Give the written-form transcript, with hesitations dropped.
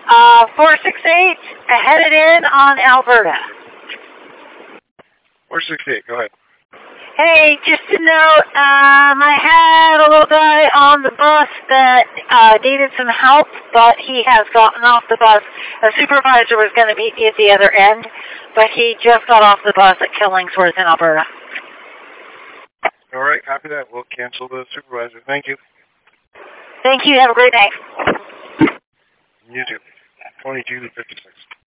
468, headed in on Alberta. 468, go ahead. Hey, just to note, I had a little guy on the bus that needed some help, but he has gotten off the bus. A supervisor was going to meet me at the other end, but he just got off the bus at Killingsworth in Alberta. All right, copy that. We'll cancel the supervisor. Thank you. Thank you. Have a great night. You too. 2256.